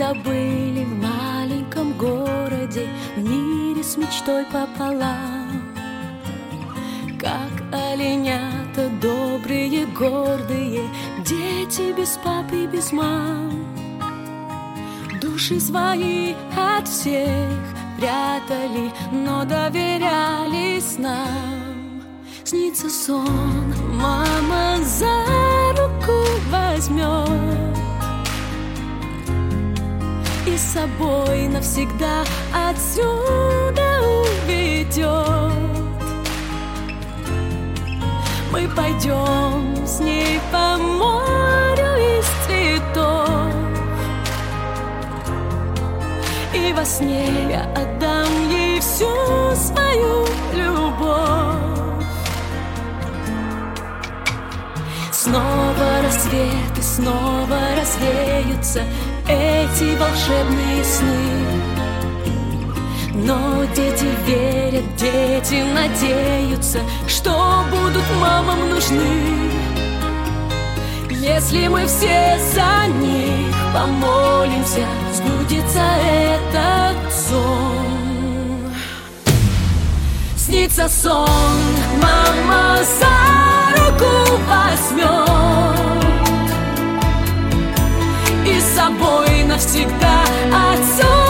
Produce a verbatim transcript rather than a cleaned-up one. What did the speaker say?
когда были в маленьком городе, в мире с мечтой пополам. Как оленята добрые, гордые, дети без папы и без мам. Души свои от всех прятали, но доверялись нам. Снится сон, мама за руку возьмет и с собой навсегда отсюда уведет. Мы пойдем с ней по морю из цветов, и во сне я отдам ей всю свою любовь. Снова рассвет и снова развеются эти волшебные сны. Но дети верят, дети надеются, что будут мамам нужны. Если мы все за них помолимся, сбудется этот сон. Снится сон, мама за руку возьмет и с собой навсегда отсюда